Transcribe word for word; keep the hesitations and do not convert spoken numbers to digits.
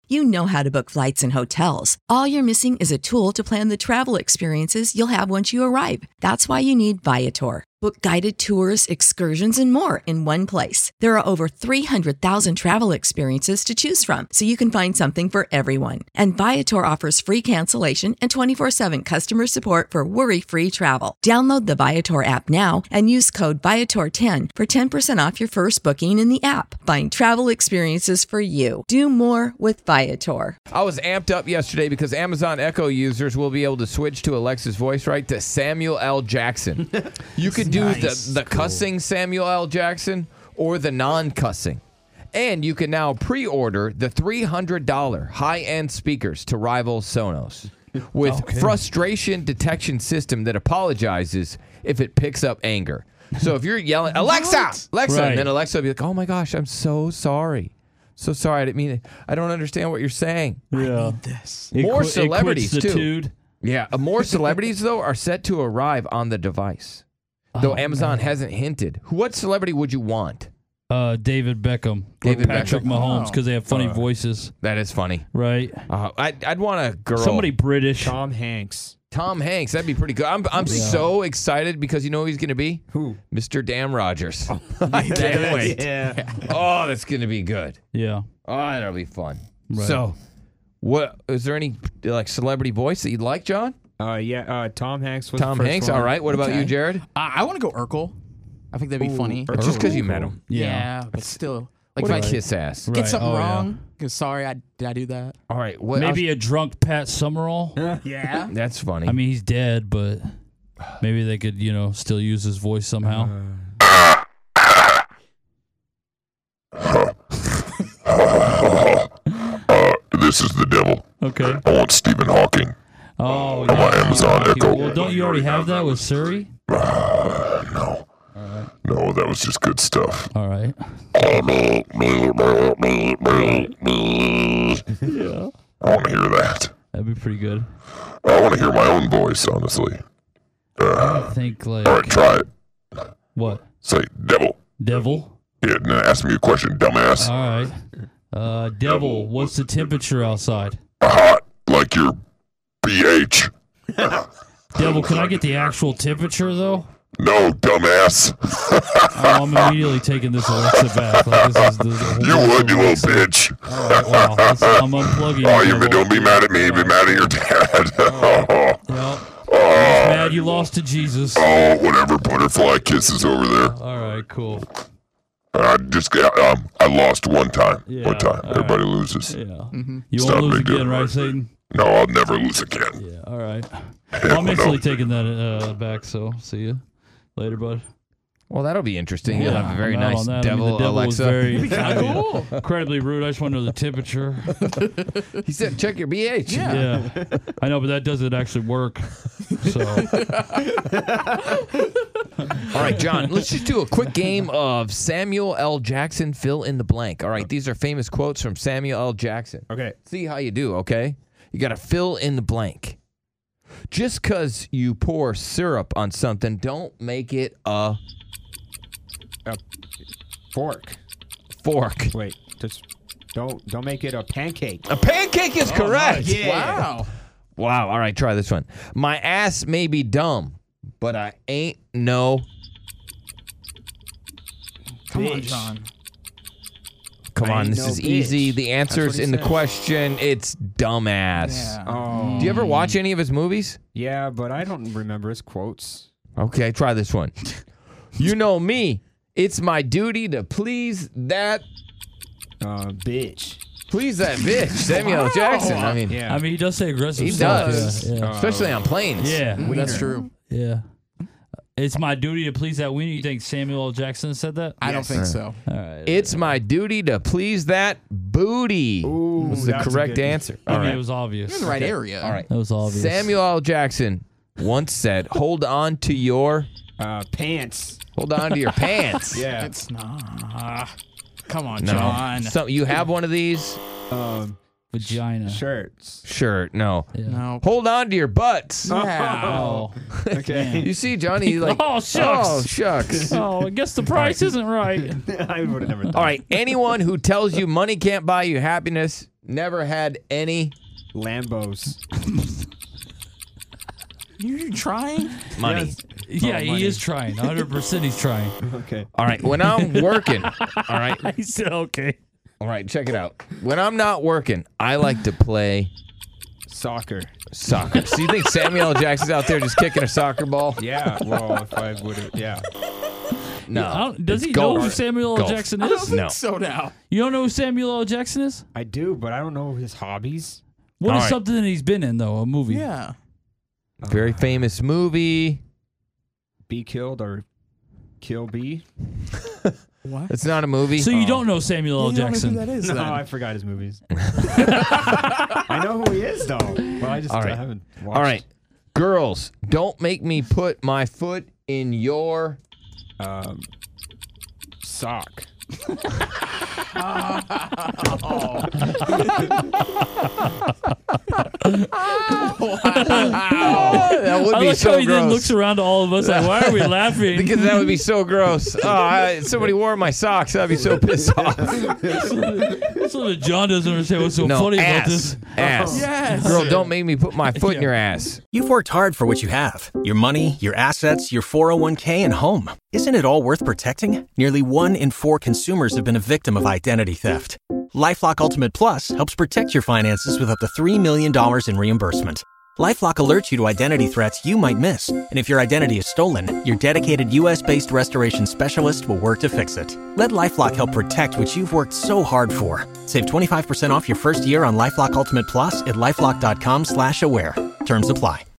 You know how to book flights and hotels. All you're missing is a tool to plan the travel experiences you'll have once you arrive. That's why you need Viator. Book guided tours, excursions, and more in one place. There are over three hundred thousand travel experiences to choose from, so you can find something for everyone. And Viator offers free cancellation and twenty-four seven customer support for worry-free travel. Download the Viator app now and use code Viator ten for ten percent off your first booking in the app. Find travel experiences for you. Do more with Viator. I was amped up yesterday because Amazon Echo users will be able to switch to Alexa's voice right to Samuel L. Jackson. You could do nice. the, the cool. cussing Samuel L. Jackson or the non-cussing. And you can now pre-order the three hundred dollars high-end speakers to rival Sonos with okay. frustration detection system that apologizes if it picks up anger. So if you're yelling, Alexa, what? Alexa, right. and then Alexa will be like, oh my gosh, I'm so sorry. So sorry, I didn't mean it. I don't understand what you're saying. Yeah. I need this. More it qu- celebrities, it too. Tude. Yeah, uh, more celebrities, though, are set to arrive on the device. Though Oh, Amazon man. hasn't hinted. What celebrity would you want? Uh, David Beckham. David or Patrick Beckham. Mahomes, because they have funny Uh, voices. That is funny. Right? Uh, I'd, I'd want a girl. Somebody British. Tom Hanks. Tom Hanks. That'd be pretty good. I'm, I'm Yeah. so excited because you know who he's going to be? Who? Mister Dan Rogers. I can't wait. Yeah. Oh, that's going to be good. Yeah. Oh, that'll be fun. Right. So, what is there any like celebrity voice that you'd like, John? Uh, yeah. Uh, Tom Hanks was Tom the first Hanks. one. All right. What about Okay. you, Jared? I, I want to go Urkel. I think that'd be Ooh, funny. Urkel. Just because you met him. Yeah, but still, like What if a I kiss ass. get Right. something Oh, yeah. wrong, 'cause sorry, I did I do that? All right. What, Maybe a drunk Pat Summerall. Yeah. that's funny. I mean, he's dead, but maybe they could, you know, still use his voice somehow. Uh, this is the devil. Okay. I want Stephen Hawking. Oh, my yeah. Amazon Okay. Echo. Well, don't you already have that with Siri? Uh, no. No, that was just good stuff. All right. Yeah. Yeah. I want to hear that. That'd be pretty good. I want to hear my own voice, honestly. Uh, I think, like, all right, try it. what? Say, devil. Devil? Yeah, now ask me a question, dumbass. All right. Uh, devil, what's the temperature outside? Hot, like your pH. Devil, can I get the actual temperature, though? No, dumbass. Oh, I'm immediately taking this Alexa back. Like, this is the, the You whole would, you Alexa. little bitch. All right, wow. This- I'm unplugging Oh, you, you Devil. don't be mad at me. Be mad at your dad. Yep. Oh, Mad you lost to Jesus. oh, whatever. Butterfly kisses over there. All right, cool. I just got. Um, I lost one time. Yeah, one time. all Everybody right. loses. Yeah. Mm-hmm. You It's won't not a lose big deal. again, right, Satan? No, I'll never lose again. Yeah, all right. Hell Well, I'm no. instantly taking that uh, back, so see you later, bud. Well, that'll be interesting. You'll have a very I'm out nice on that. devil, I mean, the devil Alexa. was very Cool. incredibly rude. I just want to know the temperature. He said, check your B H. Yeah. Yeah, I know, but that doesn't actually work. So All right, John, let's just do a quick game of Samuel L. Jackson, fill in the blank. All right, these are famous quotes from Samuel L. Jackson. Okay. See how you do, okay? You got to fill in the blank. Just because you pour syrup on something, don't make it a Fork. fork. Wait. Just don't don't make it a pancake. A pancake is correct. nice. Yeah. Wow. Wow. All right, try this one. My ass may be dumb, but I ain't no. Come on, Bitch. John. Come I on, ain't this no is bitch. easy. The answer's That's what he in the said. question. It's dumbass. Yeah. Oh. Do you ever watch any of his movies? Yeah, but I don't remember his quotes. Okay, try this one. You know me. It's my duty to please that Uh, bitch. please that bitch, Samuel L. Jackson. I mean, Yeah. I mean, he does say aggressive He stuff. does. Yeah, yeah. especially on planes. yeah. That's true. Yeah. It's my duty to please that wiener. You think Samuel L. Jackson said that? I don't think so. All right. It's my duty to please that booty. Ooh, was the that's a correct good- answer. I All mean, right. it was obvious. You're in the right area. All right. That was obvious. Samuel L. Jackson once said, "Hold on to your Uh, pants. hold on to your pants." Yeah. It's not. Come on, No. John. So you have one of these? Um, Vagina. shirts. Sure. No. Yeah. No. Hold on to your butts. Yeah. Oh. Okay. You see, Johnny, like, Oh, shucks. oh, shucks. Oh, I guess the price isn't right. I would have never thought. All right. Anyone who tells you money can't buy you happiness Never had any Lambos. You trying? money. Yes. Yeah, Oh, he money. is trying. one hundred percent he's trying. Okay. All right, when I'm working, all right, He said, okay. all right, check it out. When I'm not working, I like to play Soccer. soccer. So you think Samuel L. Jackson's out there just kicking a soccer ball? Yeah. Well, if I would have. Yeah. No. I don't- does It's he golf. know who Samuel L. Golf. Jackson I don't is? think No. so now. You don't know who Samuel L. Jackson is? I do, but I don't know his hobbies. What All is right. something that he's been in, though? A movie? Yeah. Very famous movie. Be killed or kill B. What? It's not a movie. So you don't know Samuel L. You don't know Jackson? who that is, No, then. I forgot his movies. I know who he is, though. Well, I just All I right. haven't watched. All right, girls, don't make me put my foot in your. Um, sock. That would I be like so how he then gross. looks around to all of us like, why are we laughing? Because that would be so gross. Oh, I, somebody wore my socks. I'd be so pissed off. That's what John doesn't understand what's so No, funny about ass. this. Ass. Yes. Girl, don't make me put my foot in your ass. You've worked hard for what you have. Your money, your assets, your four oh one k, and home. Isn't it all worth protecting? Nearly one in four consumers have been a victim of identity theft. LifeLock Ultimate Plus helps protect your finances with up to three million dollars in reimbursement. LifeLock alerts you to identity threats you might miss. And if your identity is stolen, your dedicated U S based restoration specialist will work to fix it. Let LifeLock help protect what you've worked so hard for. Save twenty-five percent off your first year on LifeLock Ultimate Plus at LifeLock.com slash aware. Terms apply.